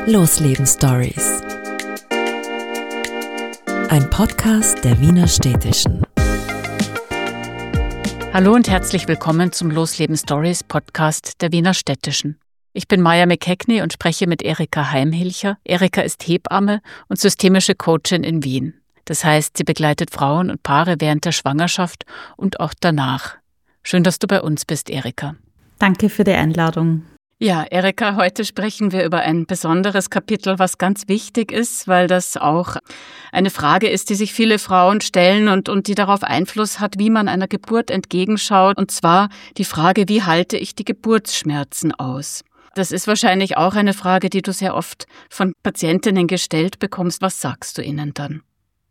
Losleben Stories. Ein Podcast der Wiener Städtischen. Hallo und herzlich willkommen zum Losleben Stories Podcast der Wiener Städtischen. Ich bin Maja McKechnie und spreche mit Erika Heimhilcher. Erika ist Hebamme und systemische Coachin in Wien. Das heißt, sie begleitet Frauen und Paare während der Schwangerschaft und auch danach. Schön, dass du bei uns bist, Erika. Danke für die Einladung. Ja, Erika, heute sprechen wir über ein besonderes Kapitel, was ganz wichtig ist, weil das auch eine Frage ist, die sich viele Frauen stellen und die darauf Einfluss hat, wie man einer Geburt entgegenschaut. Und zwar die Frage, wie halte ich die Geburtsschmerzen aus? Das ist wahrscheinlich auch eine Frage, die du sehr oft von Patientinnen gestellt bekommst. Was sagst du ihnen dann?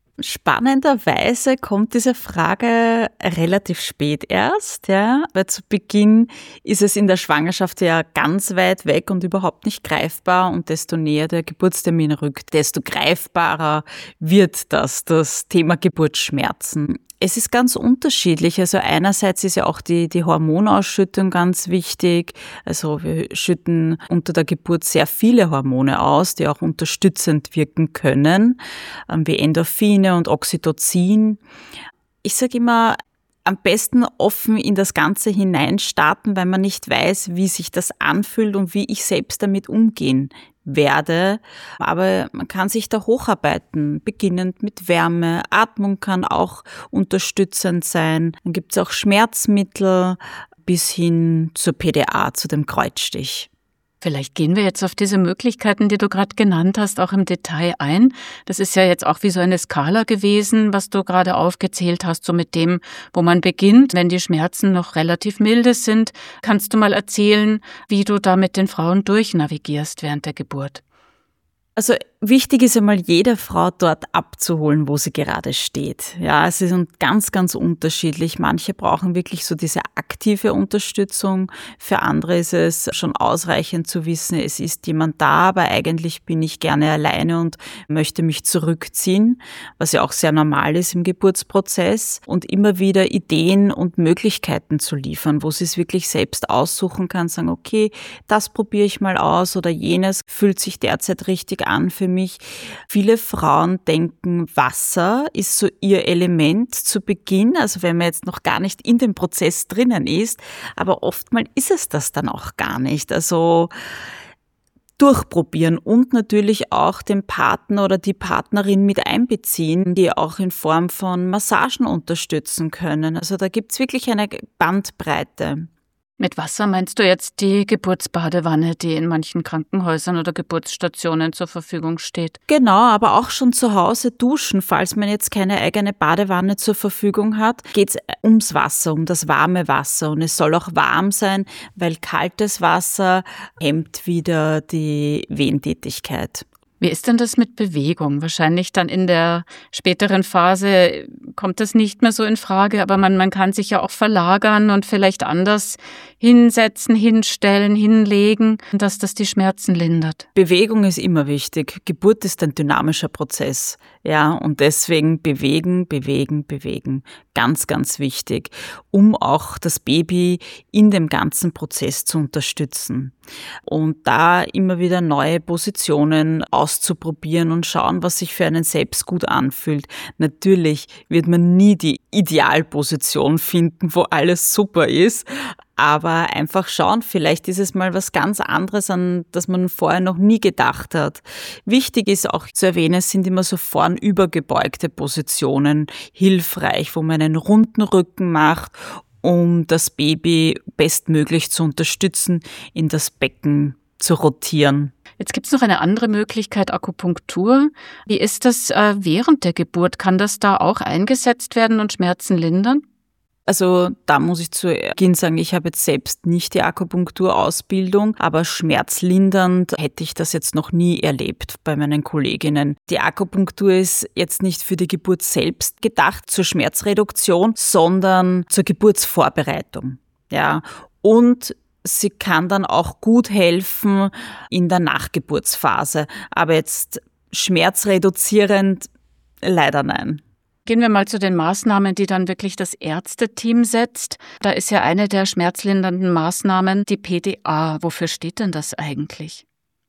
Spannenderweise kommt diese Frage relativ spät erst, weil zu Beginn ist es in der Schwangerschaft ja ganz weit weg und überhaupt nicht greifbar, und desto näher der Geburtstermin rückt, desto greifbarer wird das Thema Geburtsschmerzen. Es ist ganz unterschiedlich. Also einerseits ist ja auch die Hormonausschüttung ganz wichtig. Also wir schütten unter der Geburt sehr viele Hormone aus, die auch unterstützend wirken können, wie Endorphine und Oxytocin. Ich sage immer, am besten offen in das Ganze hineinstarten, weil man nicht weiß, wie sich das anfühlt und wie ich selbst damit umgehen werde. Aber man kann sich da hocharbeiten, beginnend mit Wärme. Atmung kann auch unterstützend sein. Dann gibt es auch Schmerzmittel bis hin zur PDA, zu dem Kreuzstich. Vielleicht gehen wir jetzt auf diese Möglichkeiten, die du gerade genannt hast, auch im Detail ein. Das ist ja jetzt auch wie so eine Skala gewesen, was du gerade aufgezählt hast, so mit dem, wo man beginnt, wenn die Schmerzen noch relativ milde sind. Kannst du mal erzählen, wie du da mit den Frauen durchnavigierst während der Geburt? Also wichtig ist einmal, jede Frau dort abzuholen, wo sie gerade steht. Ja, es ist ganz, ganz unterschiedlich. Manche brauchen wirklich so diese aktive Unterstützung. Für andere ist es schon ausreichend zu wissen, es ist jemand da, aber eigentlich bin ich gerne alleine und möchte mich zurückziehen, was ja auch sehr normal ist im Geburtsprozess. Und immer wieder Ideen und Möglichkeiten zu liefern, wo sie es wirklich selbst aussuchen kann, sagen, okay, das probiere ich mal aus oder jenes fühlt sich derzeit richtig an für mich. Viele Frauen denken, Wasser ist so ihr Element zu Beginn, also wenn man jetzt noch gar nicht in dem Prozess drinnen ist, aber oftmals ist es das dann auch gar nicht. Also durchprobieren und natürlich auch den Partner oder die Partnerin mit einbeziehen, die auch in Form von Massagen unterstützen können. Also da gibt's wirklich eine Bandbreite. Mit Wasser meinst du jetzt die Geburtsbadewanne, die in manchen Krankenhäusern oder Geburtsstationen zur Verfügung steht? Genau, aber auch schon zu Hause duschen, falls man jetzt keine eigene Badewanne zur Verfügung hat, geht's ums Wasser, um das warme Wasser. Und es soll auch warm sein, weil kaltes Wasser hemmt wieder die Wehentätigkeit. Wie ist denn das mit Bewegung? Wahrscheinlich dann in der späteren Phase kommt das nicht mehr so in Frage, aber man kann sich ja auch verlagern und vielleicht anders hinsetzen, hinstellen, hinlegen, dass das die Schmerzen lindert. Bewegung ist immer wichtig. Geburt ist ein dynamischer Prozess. Ja, und deswegen bewegen. Ganz, ganz wichtig, um auch das Baby in dem ganzen Prozess zu unterstützen. Und da immer wieder neue Positionen auszuprobieren und schauen, was sich für einen selbst gut anfühlt. Natürlich wird man nie die Idealposition finden, wo alles super ist, aber einfach schauen, vielleicht ist es mal was ganz anderes, an das man vorher noch nie gedacht hat. Wichtig ist auch zu erwähnen, es sind immer so vornübergebeugte Positionen hilfreich, wo man einen runden Rücken macht, um das Baby bestmöglich zu unterstützen, in das Becken zu rotieren. Jetzt gibt es noch eine andere Möglichkeit, Akupunktur. Wie ist das während der Geburt? Kann das da auch eingesetzt werden und Schmerzen lindern? Also da muss ich zu Beginn sagen, ich habe jetzt selbst nicht die Akupunkturausbildung, aber schmerzlindernd hätte ich das jetzt noch nie erlebt bei meinen Kolleginnen. Die Akupunktur ist jetzt nicht für die Geburt selbst gedacht, zur Schmerzreduktion, sondern zur Geburtsvorbereitung. Ja, und sie kann dann auch gut helfen in der Nachgeburtsphase, aber jetzt schmerzreduzierend leider nein. Gehen wir mal zu den Maßnahmen, die dann wirklich das Ärzteteam setzt. Da ist ja eine der schmerzlindernden Maßnahmen die PDA. Wofür steht denn das eigentlich?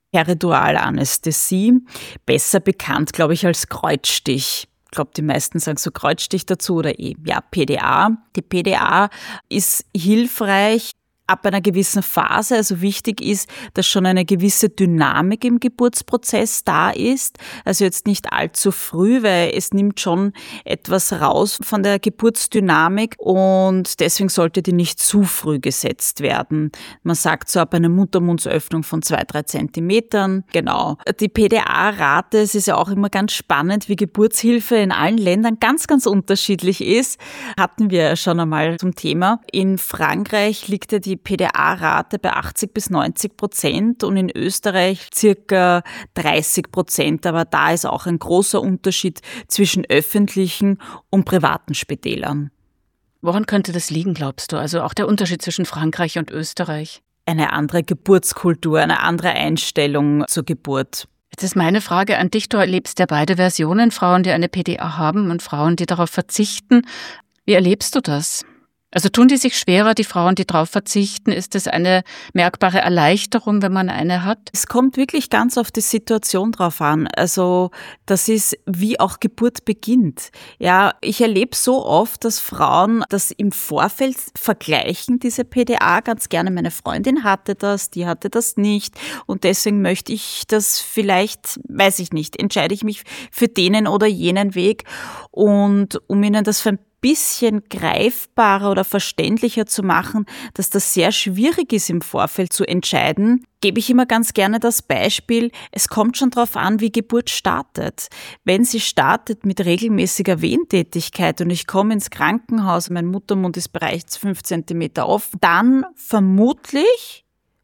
Periduralanästhesie, besser bekannt, glaube ich, als Kreuzstich. Ich glaube, die meisten sagen so Kreuzstich dazu oder PDA. Die PDA ist hilfreich ab einer gewissen Phase. Also wichtig ist, dass schon eine gewisse Dynamik im Geburtsprozess da ist. Also jetzt nicht allzu früh, weil es nimmt schon etwas raus von der Geburtsdynamik und deswegen sollte die nicht zu früh gesetzt werden. Man sagt so ab einer Muttermundsöffnung von 2-3 Zentimetern. Genau. Die PDA-Rate, es ist ja auch immer ganz spannend, wie Geburtshilfe in allen Ländern ganz, ganz unterschiedlich ist. Hatten wir ja schon einmal zum Thema. In Frankreich liegt ja die PDA-Rate bei 80-90% und in Österreich circa 30%. Aber da ist auch ein großer Unterschied zwischen öffentlichen und privaten Spitälern. Woran könnte das liegen, glaubst du? Also auch der Unterschied zwischen Frankreich und Österreich? Eine andere Geburtskultur, eine andere Einstellung zur Geburt. Jetzt ist meine Frage an dich. Du erlebst ja beide Versionen, Frauen, die eine PDA haben und Frauen, die darauf verzichten. Wie erlebst du das? Also tun die sich schwerer, die Frauen, die darauf verzichten? Ist es eine merkbare Erleichterung, wenn man eine hat? Es kommt wirklich ganz auf die Situation drauf an. Also das ist, wie auch Geburt beginnt. Ja, ich erlebe so oft, dass Frauen das im Vorfeld vergleichen, diese PDA, ganz gerne. Meine Freundin hatte das, die hatte das nicht. Und deswegen möchte ich das vielleicht, weiß ich nicht, entscheide ich mich für den oder jenen Weg. Und um ihnen das für ein bisschen greifbarer oder verständlicher zu machen, dass das sehr schwierig ist im Vorfeld zu entscheiden, gebe ich immer ganz gerne das Beispiel, es kommt schon darauf an, wie Geburt startet. Wenn sie startet mit regelmäßiger Wehentätigkeit und ich komme ins Krankenhaus, mein Muttermund ist bereits 5 Zentimeter offen, dann vermutlich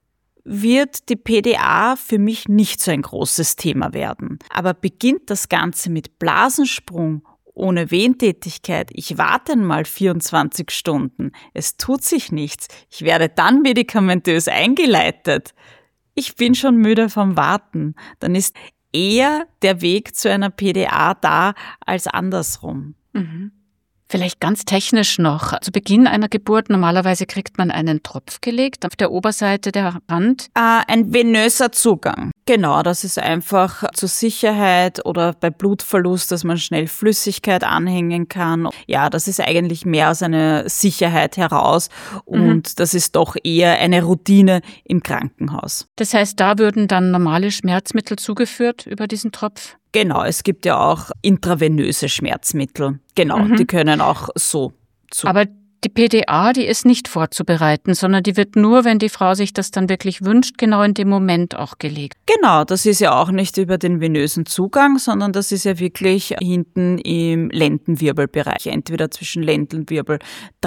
wird die PDA für mich nicht so ein großes Thema werden. Aber beginnt das Ganze mit Blasensprung ohne Wehentätigkeit, ich warte mal 24 Stunden, es tut sich nichts, ich werde dann medikamentös eingeleitet, ich bin schon müde vom Warten, dann ist eher der Weg zu einer PDA da als andersrum. Mhm. Vielleicht ganz technisch noch. Zu Beginn einer Geburt, normalerweise kriegt man einen Tropf gelegt auf der Oberseite der Hand. Ein venöser Zugang. Genau, das ist einfach zur Sicherheit oder bei Blutverlust, dass man schnell Flüssigkeit anhängen kann. Ja, das ist eigentlich mehr aus einer Sicherheit heraus und das ist doch eher eine Routine im Krankenhaus. Das heißt, da würden dann normale Schmerzmittel zugeführt über diesen Tropf? Genau, es gibt ja auch intravenöse Schmerzmittel. Genau, die können auch so zu. Aber die PDA, die ist nicht vorzubereiten, sondern die wird nur, wenn die Frau sich das dann wirklich wünscht, genau in dem Moment auch gelegt. Genau, das ist ja auch nicht über den venösen Zugang, sondern das ist ja wirklich hinten im Lendenwirbelbereich, entweder zwischen Lendenwirbel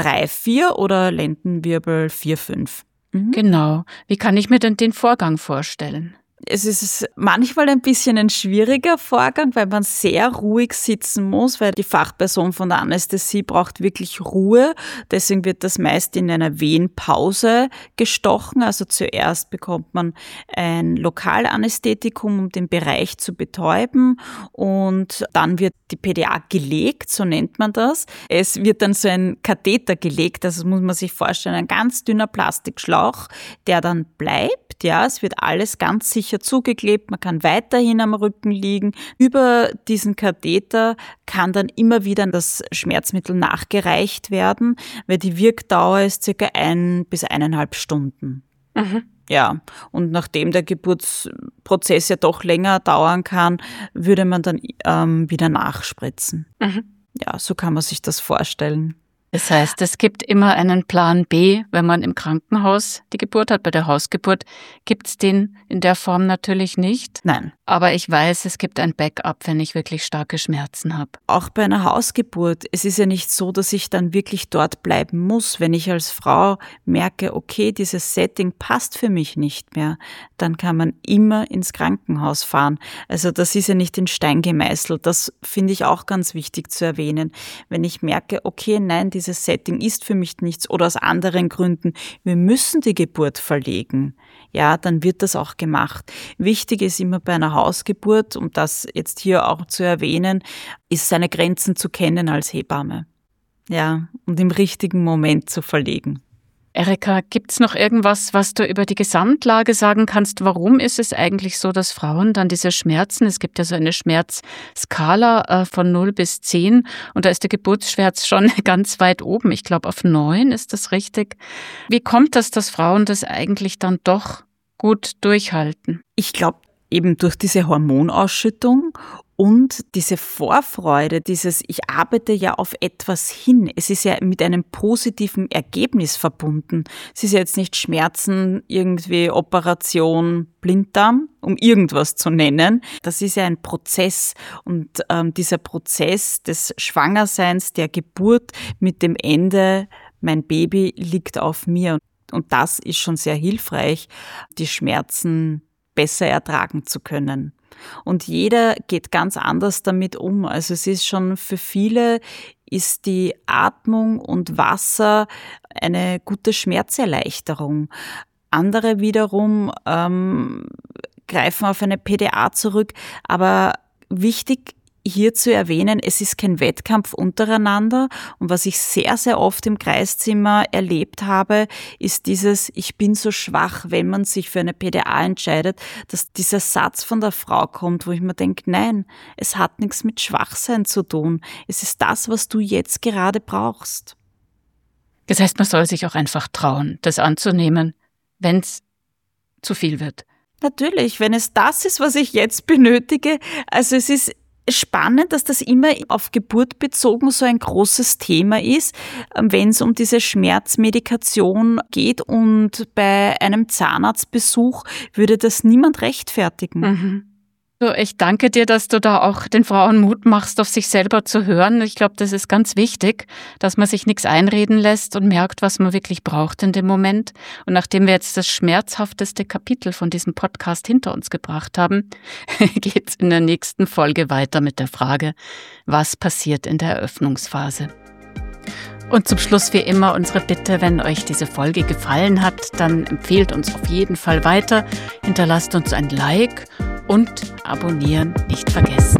3-4 oder Lendenwirbel 4-5. Genau. Wie kann ich mir denn den Vorgang vorstellen? Es ist manchmal ein bisschen ein schwieriger Vorgang, weil man sehr ruhig sitzen muss, weil die Fachperson von der Anästhesie braucht wirklich Ruhe. Deswegen wird das meist in einer Wehenpause gestochen. Also zuerst bekommt man ein Lokalanästhetikum, um den Bereich zu betäuben und dann wird die PDA gelegt, so nennt man das. Es wird dann so ein Katheter gelegt, also das muss man sich vorstellen, ein ganz dünner Plastikschlauch, der dann bleibt. Ja, es wird alles ganz sicher zugeklebt, man kann weiterhin am Rücken liegen. Über diesen Katheter kann dann immer wieder das Schmerzmittel nachgereicht werden, weil die Wirkdauer ist circa 1 bis 1,5 Stunden. Ja, und nachdem der Geburtsprozess ja doch länger dauern kann, würde man dann wieder nachspritzen. Ja, so kann man sich das vorstellen. Das heißt, es gibt immer einen Plan B, wenn man im Krankenhaus die Geburt hat. Bei der Hausgeburt gibt es den in der Form natürlich nicht. Nein. Aber ich weiß, es gibt ein Backup, wenn ich wirklich starke Schmerzen habe. Auch bei einer Hausgeburt, es ist ja nicht so, dass ich dann wirklich dort bleiben muss. Wenn ich als Frau merke, okay, dieses Setting passt für mich nicht mehr, dann kann man immer ins Krankenhaus fahren. Also das ist ja nicht in Stein gemeißelt. Das finde ich auch ganz wichtig zu erwähnen. Wenn ich merke, okay, nein, dieses Setting ist für mich nichts oder aus anderen Gründen, wir müssen die Geburt verlegen, ja, dann wird das auch gemacht. Wichtig ist immer bei einer Hausgeburt, um das jetzt hier auch zu erwähnen, ist seine Grenzen zu kennen als Hebamme. Ja, und im richtigen Moment zu verlegen. Erika, gibt's noch irgendwas, was du über die Gesamtlage sagen kannst? Warum ist es eigentlich so, dass Frauen dann diese Schmerzen, es gibt ja so eine Schmerzskala von 0 bis 10 und da ist der Geburtsschmerz schon ganz weit oben. Ich glaube auf 9 ist das richtig. Wie kommt das, dass Frauen das eigentlich dann doch gut durchhalten? Ich glaube eben durch diese Hormonausschüttung und diese Vorfreude, ich arbeite ja auf etwas hin. Es ist ja mit einem positiven Ergebnis verbunden. Es ist ja jetzt nicht Schmerzen, irgendwie Operation Blinddarm, um irgendwas zu nennen. Das ist ja ein Prozess und dieser Prozess des Schwangerseins, der Geburt mit dem Ende, mein Baby liegt auf mir. Und das ist schon sehr hilfreich, die Schmerzen besser ertragen zu können. Und jeder geht ganz anders damit um. Also es ist schon für viele ist die Atmung und Wasser eine gute Schmerzerleichterung. Andere wiederum greifen auf eine PDA zurück. Aber wichtig hier zu erwähnen, es ist kein Wettkampf untereinander. Und was ich sehr, sehr oft im Kreiszimmer erlebt habe, ist dieses, ich bin so schwach, wenn man sich für eine PDA entscheidet, dass dieser Satz von der Frau kommt, wo ich mir denke, nein, es hat nichts mit Schwachsein zu tun. Es ist das, was du jetzt gerade brauchst. Das heißt, man soll sich auch einfach trauen, das anzunehmen, wenn es zu viel wird. Natürlich, wenn es das ist, was ich jetzt benötige. Also es ist spannend, dass das immer auf Geburt bezogen so ein großes Thema ist, wenn es um diese Schmerzmedikation geht und bei einem Zahnarztbesuch würde das niemand rechtfertigen. Mhm. So, ich danke dir, dass du da auch den Frauen Mut machst, auf sich selber zu hören. Ich glaube, das ist ganz wichtig, dass man sich nichts einreden lässt und merkt, was man wirklich braucht in dem Moment. Und nachdem wir jetzt das schmerzhafteste Kapitel von diesem Podcast hinter uns gebracht haben, geht's in der nächsten Folge weiter mit der Frage, was passiert in der Eröffnungsphase. Und zum Schluss wie immer unsere Bitte, wenn euch diese Folge gefallen hat, dann empfehlt uns auf jeden Fall weiter, hinterlasst uns ein Like und abonnieren nicht vergessen.